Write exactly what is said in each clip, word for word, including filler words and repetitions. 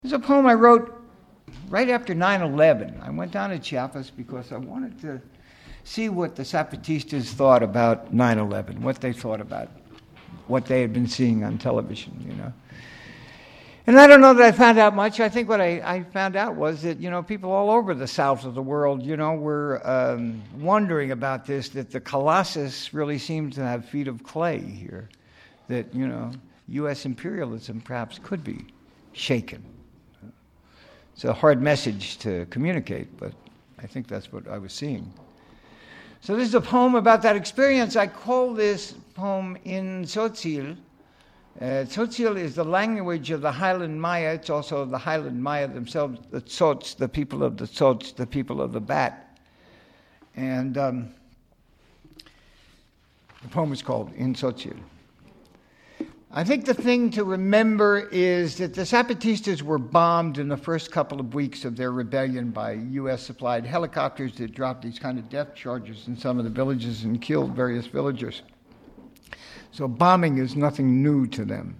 There's a poem I wrote right after nine eleven. I went down to Chiapas because I wanted to see what the Zapatistas thought about nine eleven, what they thought about what they had been seeing on television, you know. And I don't know that I found out much. I think what I, I found out was that, you know, people all over the south of the world, you know, were um, wondering about this, that the Colossus really seemed to have feet of clay here, that, you know, U S imperialism perhaps could be shaken. It's a hard message to communicate, but I think that's what I was seeing. So this is a poem about that experience. I call this poem In Tzotzil. Uh, Tzotzil is the language of the Highland Maya. It's also the Highland Maya themselves, the Tzots, the people of the Tzots, the people of the bat. And um, the poem is called In Tzotzil. I think the thing to remember is that the Zapatistas were bombed in the first couple of weeks of their rebellion by U S-supplied helicopters that dropped these kind of death charges in some of the villages and killed various villagers. So bombing is nothing new to them.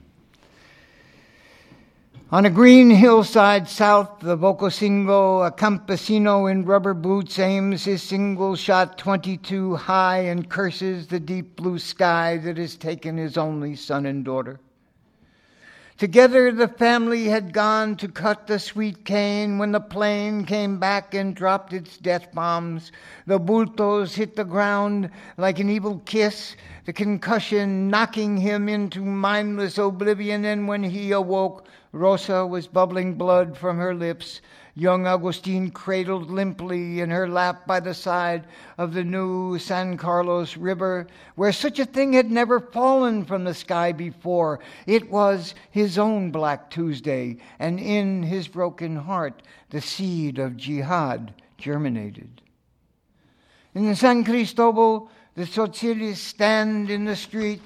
On a green hillside south of Ocosingo, a campesino in rubber boots aims his single shot twenty-two high and curses the deep blue sky that has taken his only son and daughter. Together the family had gone to cut the sweet cane when the plane came back and dropped its death bombs. The bultos hit the ground like an evil kiss, the concussion knocking him into mindless oblivion, and when he awoke, Rosa was bubbling blood from her lips. Young Agustin cradled limply in her lap by the side of the new San Carlos River, where such a thing had never fallen from the sky before. It was his own Black Tuesday, and in his broken heart the seed of jihad germinated. In San Cristobal, the Tzotzilis stand in the street,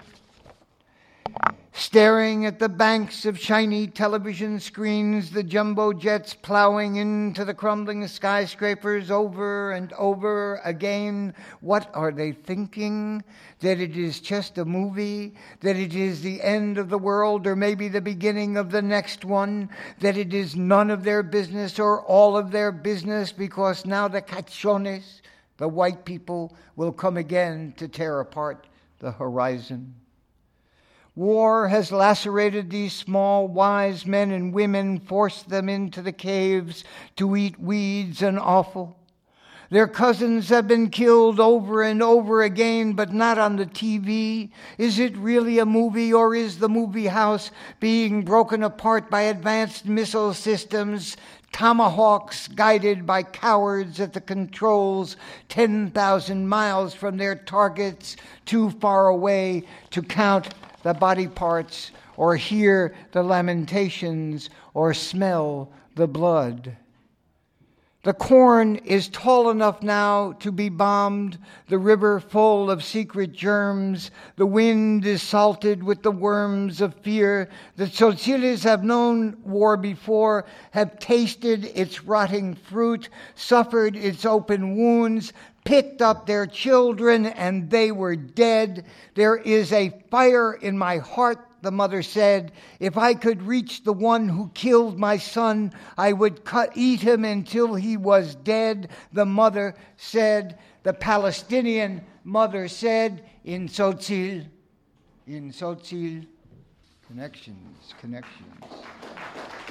staring at the banks of shiny television screens, the jumbo jets plowing into the crumbling skyscrapers over and over again. What are they thinking? That it is just a movie? That it is the end of the world, or maybe the beginning of the next one? That it is none of their business or all of their business, because now the cachones, the white people, will come again to tear apart the horizon. War has lacerated these small, wise men and women, forced them into the caves to eat weeds and offal. Their cousins have been killed over and over again, but not on the T V. Is it really a movie, or is the movie house being broken apart by advanced missile systems, tomahawks guided by cowards at the controls ten thousand miles from their targets, too far away to count the body parts, or hear the lamentations, or smell the blood? The corn is tall enough now to be bombed, the river full of secret germs, the wind is salted with the worms of fear. The Tzotzilis have known war before, have tasted its rotting fruit, suffered its open wounds, picked up their children, and they were dead. There is a fire in my heart, the mother said. If I could reach the one who killed my son, I would cut, eat him until he was dead, the mother said. The Palestinian mother said, In Tzotzil, in Tzotzil, connections, connections.